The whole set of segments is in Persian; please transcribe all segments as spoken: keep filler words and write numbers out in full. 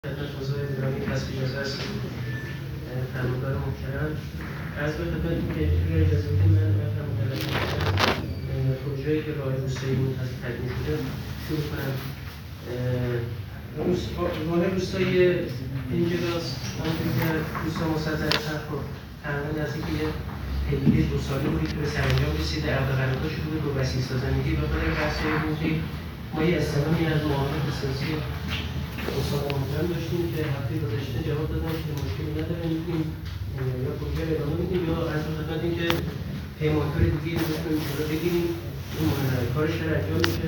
خدمت حضور اداره کسب اجازه هستم. فرماندار محترم، عرض به خدمتتون که اگر اجازه بدید من فرماندار از پروژه‌ای که راه روستایی تدوین شده شروع کنم. راه روستایی اینجاست، همونطور که دوستان مستحضر سرخ رو تقریبا نزدیک یه پیگیری دو ساله بودی که به سرانجام رسیده. عقد قرارداد شده بود با وسیع سازندگی و خاطر بحث‌های حقوقی ما یه استعلامی از معاملات اساسی استاد محترم داشتیم که هفته گذشته جواب دادن که مشکلی نداره، می‌تونیم یا پروژه رو ادامه بدیم یا از خدمت این که پیمانکار دیگه رو بتونیم شروع بگیریم. این کارش رو انجام میشه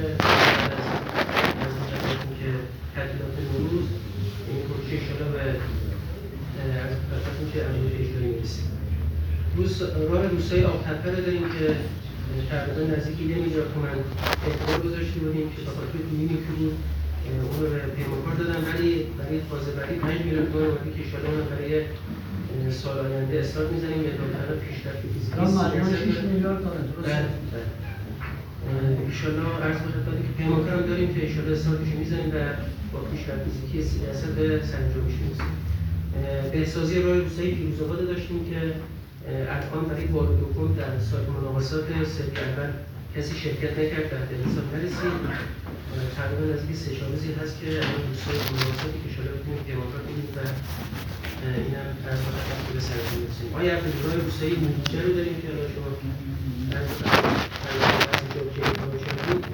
از خدمتتون که تعطیلات نوروز این پروژه انشاءالله به از خدمتتون که عملیات اجرایی میرسیم. روز راه روستایی آب‌تپه رو داریم که تقریبا نزدیک یه میلیارد تومان اعتبار گذاشته بودیم که به خاطر نیمی که بود اون رو به پیمانکار دادن، ولی برای فاز بعدی پنج میلیارد تومان اومده که انشاءالله اون رو برای سال آینده اصلاح می‌زنیم. مقدار پیشرفت فیزیکی شش میلیارد تومان درسته. انشاءالله عرض به خدمت که پیمانکار هم داریم که انشاءالله اصلاحش می‌زنیم و با پیشرفت فیزیکی سی درصد به سرانجامش می‌رسیم. بهسازی راه روستایی فیروزآباد داشتیم که الان برای بار دوم در سایت مناقصات سری اول کسی شرکت نکرد، در حساب نرسید. تقریبا نزدیک سه چهار روزی هست که الان دوستان مناقصاتی که شاید بتونیم پیمانکار کنیم و اینم از وقت به سرانجام برسیم. ما یک راه روستایی موجه رو داریم که الان شما از اینجا که امکانش بود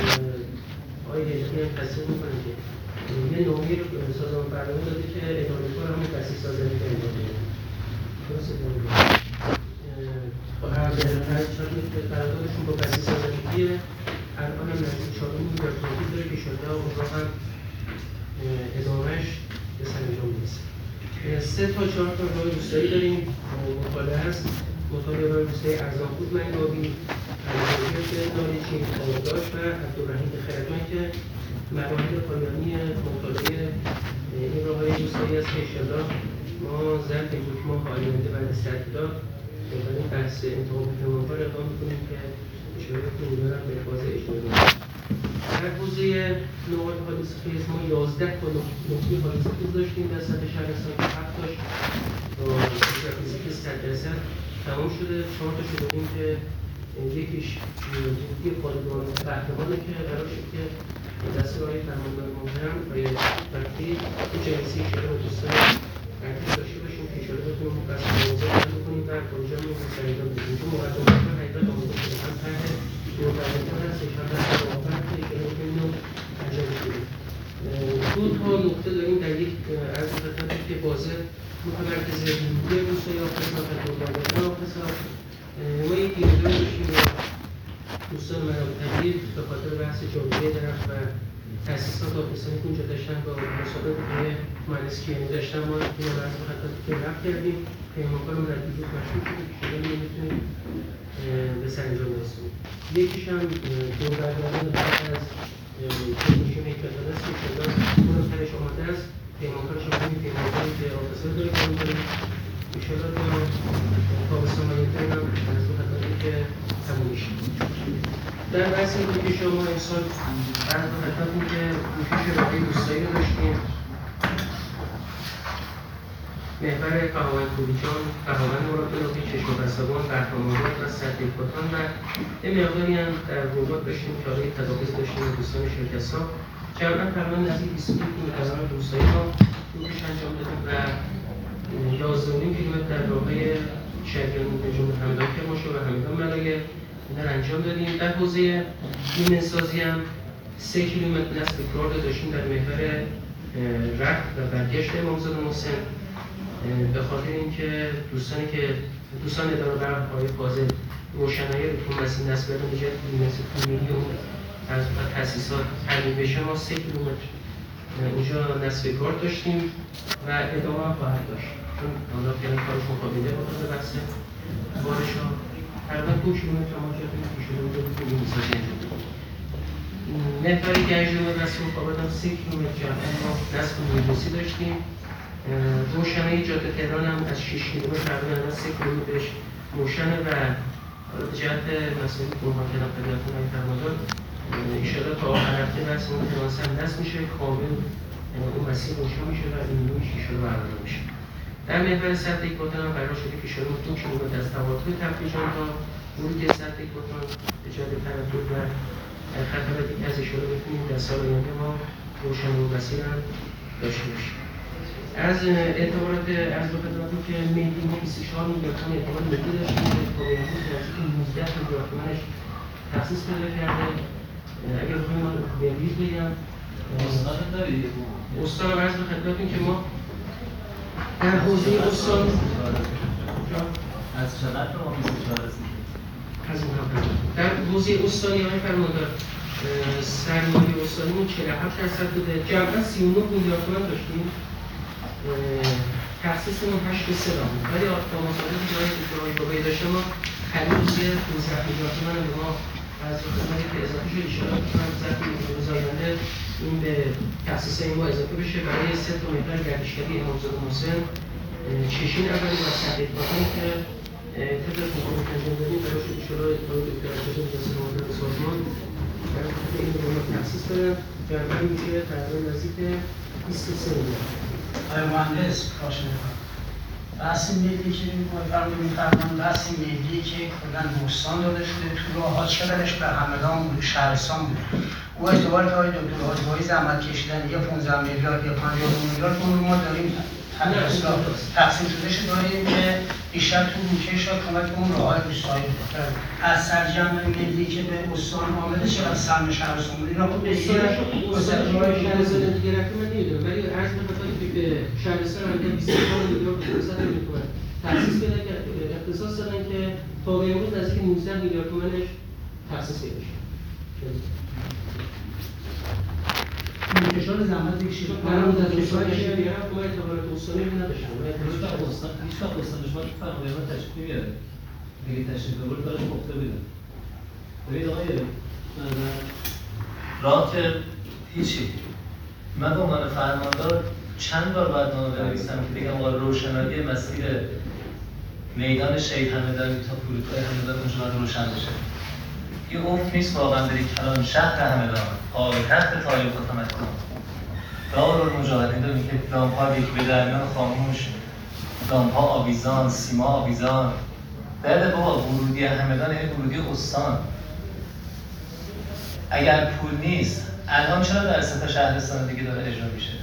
آقای هجمی هم تصدیق می‌کنه که یه نامه‌ای رو سازمان برنامه داده که اداره کار همون بسیج سازنده داریم داده. درسته داریم. با هر چاکی که قراردادشون با بسیج سازندگیه الان هم نزدیک چهار میلیارد تومان داره که شده اون را هم ادامهش به سرانجام میرسه. سه تا چهار تا راه روستایی داریم مطالعه هست. مطالعه راه روستایی ارزان‌پور منگابی، علیزاده ناریچین، آبداشت و عبدالرحیم خردمند که مراحل پایانی مطالعه این راه‌های روستایی است که انشاءالله ما ظرف یک ماه آینده بعد از تعطیلات برای بحث انتخاب پیمانکار اقدام می‌کنیم که انشاءالله که اونها رو به فاز اجرایی برسیم. در حوزه نقاط حادثه خیز ما یازده تا نقطه حادثه خیز داشتیم در سطح شهرستان که هفت تاش با پیشرفت فیزیکی صد درصد تمام شده. چهار تا شده بودیم که یکیش ورودی پادگان قهرمانه که قرار شد که دست راه فرماندار محترم آقای وقتی تو جلسه شده و دوستان ترتیب داشته باشیم که انشاءالله بتونیم بحث موضوع حل بکنیم و پروژه رو به سرانجام برسونیم. چون مقدمات رو حقیقت آماده شده، هم طرح دوربندی‌ها هستش، هم بحث موافقت که انشاءالله بتونیم اینو انجام بدیم. دو تا نقطه داریم در یک عرض خدمتتون که بازه متمرکز حدودی روستایی آفریقا و دوربندی‌های آفریقا. ما یک دیدار داشتیم با دوستان منابع طبیعی به خاطر بحث جابجایی درخت و تأسیسات آفریقایی که اونجا داشتن با مسابقه که مهندس کیانی داشتن ما این رو عرض خدمت که رفت کردیم. پیمانکار هم ردیف مشروع شده که شده نمیتونیم به سرانجام برسونیم. یکیش هم دوربندی‌های بعد از کمیسیون حکمت‌آباد است که شده اون رو سرش آماده است. پیمانکارش هم همین پیمانکاری که آفریقایی داره کار می‌کنیم. انشاءالله تا تابستان آینده هم عرض خدمتی که تموم میشه. در بحث این که شما امسال عرض خدمتتون که پوشش راهی روستایی رو داشتیم. محور قهاوند کولیجان، قهاوند مرادآبادی، چشم بستگان، بهرام‌آباد و سدک‌باتان و یه مقداری هم در رباط داشتیم که حالا تدابیر داشتیم با دوستان شرکت‌ساز. جمعاً تقریبا نزدیک بیست و دو کیلومتر از روستایی ها پوشش انجام دادیم و یازده و نیم کیلومتر در راه‌های شهریان جمهوری همدان کرمانشاه و همدان ملایه اینا رو انجام دادیم. در حوزه ایمن‌سازی هم سه کیلومتر نصف کار داشتیم در محور رفت و برگشت امامزاده محسن. به خاطر اینکه دوستانی که دوستان اداره برق آقای فاضل روشنایی رو تو مسیر نصب کردن به جهت بیمه‌نصف میلیون از تأسیسات ترمیم بشه ما سه کیلومتر اونجا نصب کار داشتیم و ادامه هم خواهد داشت. چون حالا فعلا کارش مقابله با خود بحث بارش‌ها تقریبا دو کیلومتر ما جا کنیم که شده اونجا که بیمه‌سازی انجام بدیم. محور گنجنامه و سرخ‌آباد هم سه کیلومتر جمعاً ما نصب میلیوسی داشتیم. روشنایی جاده تهران هم از شش کیلومتر تقریباً از سه کیلومترش روشنه و به جهت مسائل قربان کردن خدمتتون آقای فرماندار انشاءالله تا آخر هفته بحث اون ترانس هم دست میشه، کامل اون مسیر روشن میشه و این نوع شیشه رو برقرار میشه. در محور سطح اکواتور هم قرار شده که شروع دو کیلومتر از تواتر تفریجان تا ورود سطح اکواتور ایجاد تردد و خطراتی که از اشاره بکنیم در سال آینده ما روشن و بصیر هم داشته باشیم. از اعتبارات از به خدمتتون که مهدی ما بیست و چهار میلیارد تومان اعتبار ملی داشتیم که تا به امروز نزدیک نوزده میلیارد تومانش تخصیص پیدا کرده. اگر بخوایم من به ریز بگم استان دارید؟ استان رو عرض به خدمتتون که ما در حوزه استان از چقدر ما بیست و چهار رسیدیم؟ از این در حوزه استانی های فرماندار سرمایه استانیمون چهل و هفت درصد بوده. جمعا سی و نه میلیارد تومان داشتیم. تخصیصمون هشت به سه بود. ولی با مصادیقی که جای بابایی داشته ما خرید روزی پانزده میلیارد تومان به ما از خدمتی که اضافه شد اشاره می‌کنم ظرف روز آینده این به تخصیص ما اضافه بشه برای سه تا محور گردشگری امامزاده محسن چشین اولی و سطح اکواتور که طبق کنکور که انجام دادیم برای شد اشاره آقای دکتر ارشد مجسم مدیر سازمان برای این رو ما تخصیص دارم جمعا میشه تقریبا نزدیک بیست و سه میلیارد. آقای مهندس باشه میکنم بحث ملی که فرمون میفرمان بحث ملی که کلا بستان داده شده تو راه ها چقدرش به همدان بوده شهرستان بوده او اعتبار که آقای دکتر حاجبایی زحمت کشیدن یه پانزده میلیارد یا پنجاه میلیارد اون رو ما داریم تقسیم شدهش داریم که بیشتر تو روکش ها کمک اون راه های روستایی بوده از سرجمع ملی که به استان آمده چقدر سهم شهرستان بوده اینا خود بسیار استان شهرستان دیگه رقم من نمیدونم ولی عرض بخاطر که به شهرستان هم بیست و چهار میلیارد تومان تخصیص پیدا کرد اختصاص دادن که تا به امروز نزدیک نوزده میلیارد تومانش تخصیص پیدا شد. کشور زحمت بکشید من اون در کشور کشوری هم ما اعتبارات استانی نداشتم. هیچ وقت استان هیچ وقت استان شما که فرمایش ما تشکیل نمیاره. اگه تشکیل بگیر کارش پخته بده. ببین آقای راه که هیچی. من به عنوان فرماندار چند بار باید نامه بنویسم که بگم آقا روشنایی مسیر میدان شهید همدانی تا فرودگاه همدان اونجا روشن بشه. یه افت نیست واقعا بری کلان شهر همدان پایتخت تاریخ و تمدن دارالمجاهدین داریم که لامپ‌ها یکی به درمیان خاموش لامپ‌ها آویزان سیما آویزان بله بابا ورودی همدان یعنی ورودی استان اگر پول نیست الان چرا در سه تا شهرستان دیگه داره اجرا میشه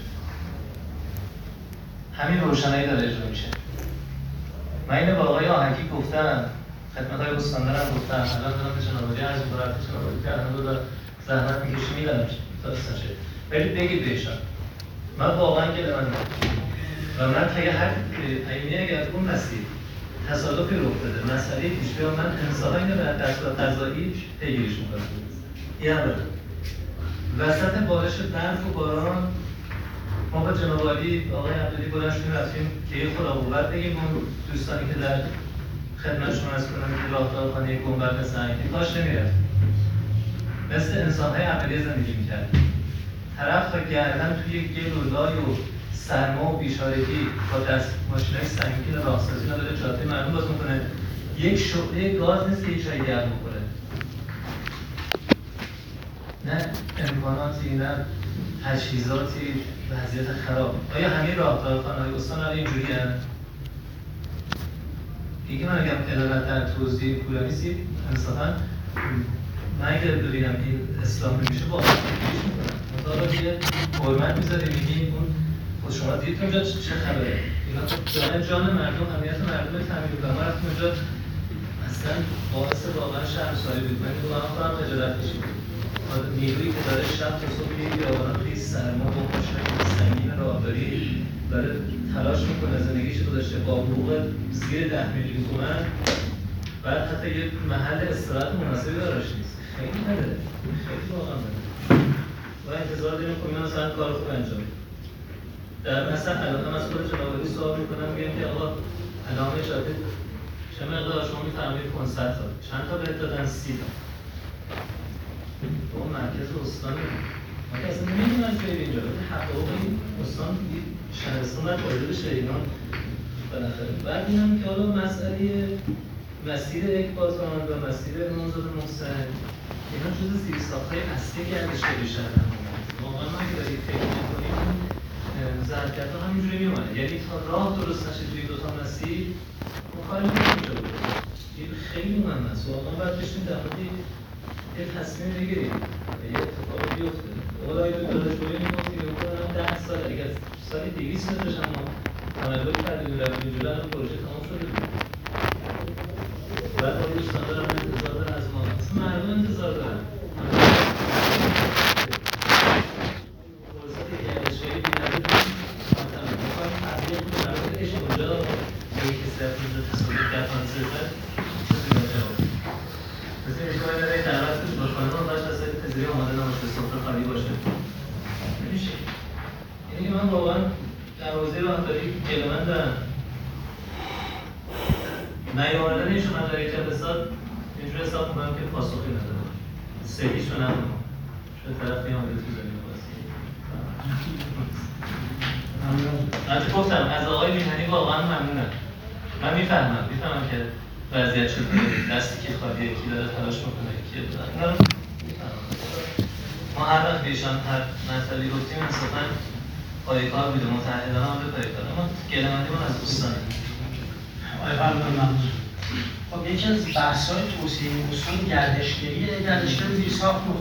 همین روشنایی داره اجرا میشه من اینو با آقای آهنگی گفتم خدمت های استاندارم گفتم الان دارم به جنابالی عرض می‌کنم که جنابالی که الان داره زحمت می‌کشی میدم داستان شد ولی بگید بهشان من واقعا گله من و من تا یه حد ایمنی اگر اون مسیر تصادفی رخ بده مسئله پیش بیام من انصافا اینو به دستگاه قضایی پیگیریش می‌کنم این هم بده وسط بارش برف و باران ما با جناب عالی آقای عبدالی بلند شدیم رفتیم که یه خداوند بگیم اون دوستانی که در خدمتشون عرض کنم که راهدارخانه گنبد سنگی کاش نمیرفت مثل انسان‌های اولیه زندگی می‌کرد طرف تا گردن توی گل و لای و سرما و بیچارگی با دست ماشینای سنگین راهسازی اینا داره جاده مردم باز می‌کنه یک شعله گاز نیست که یه چای گرم بخوره نه امکاناتی نه تجهیزاتی وضعیت خراب آیا همه راهدارخانه‌های استان الان اینجوری هست؟ دیگه من اگم ادالت در توضیح پولا نیستی انصافا من اگر ببینم این اصلاح نمیشه با آقا پیش میکنم مطابق یه حرمت میذاریم میگیم اون خود شما دید اونجا چه خبره اینا جان جان مردم امنیت مردم تعمیر کنم ما رفتیم اونجا اصلا باعث واقعا شرمساری بود من اینو من خودم خجالت کشیدم نیرویی که داره شب تا صبح یه بیابانان خیلی سرما با ماشینای سنگین راهداری داره تلاش میکنه زندگیش رو داشته با حقوق زیر ده میلیون تومن بعد حتی یه محل استراحت مناسبی دارش نیست خیلی نداره خیلی واقعا نداره و انتظار داریم که اینا مثلا کار خوب انجام در مثلا الان هم از خود جناب عالی سوال میکنم میگم که آقا علامه جاده چه مقدار شما میفرمایید کنسرت ها چند تا بهت دادن سی تا اون مرکز استانی ما که اصلا نمیدونن که اینجا ولی حقوق این استان شهرستان باید واجد شهریدان بالاخره بعد اینم که حالا مسئله مسیر اکباتان و مسیر امامزاده محسن اینا جز زیرساخت‌های اصلی گردشگری شهر واقعا ما که داریم فکر می‌کنیم ظرفیت‌ها همینجوری میومد، یعنی تا راه درست نشه توی دو تا مسیر مخالف نمیشه بود. این خیلی مهم است. واقعا باید بشیم در مورد یه تصمیم بگیریم و یه اتفاق بیفته. اولای دو داداش باید میگفتی که اون ده سال اگر سالی دویست مترش هم ما تمدد کردیم و رفتیم جلو الان پروژه تمام شده بود. باید آقای دوستان دارم انتظار دارن از ما. اصلا مردم انتظار دارن. فرصت گردشگری بی‌نظیر از یه خود مردم بکشیم اونجا یه کسی از اونجا تصادف کرد سازه چیزی باید جواب مثل این شما داره دعوت کنید باشخانه رو باید وسایل پذیری آماده نباشه سفره خالی باشه نمیشه. یعنی من واقعا در حوزه راهداری گله‌مند دارم. نیامدن ایشون از در یک جلسات اینجور حساب می‌کنم که پاسخی نداره. سهیشو ندارم. شاید طرف میامده تو زمین باسی. البته گفتم از آقای میهنی واقعا ممنونم. من میفهمم، میفهمم که وضعیت چطوره، دستی که خالیه، کی داره تلاش میکنه، کی داره. اینا رو میفهمم. ما هر وقت ایشان هر مسئله گفتیم انصافاً پایکار بوده، متعهدانه آمده پایکار. اما گله‌مندی من از دوستانه. آقای فرمان ممنون. خب یکی از بحث‌های توسعه استان گردشگریه. گردشگری زیرساخت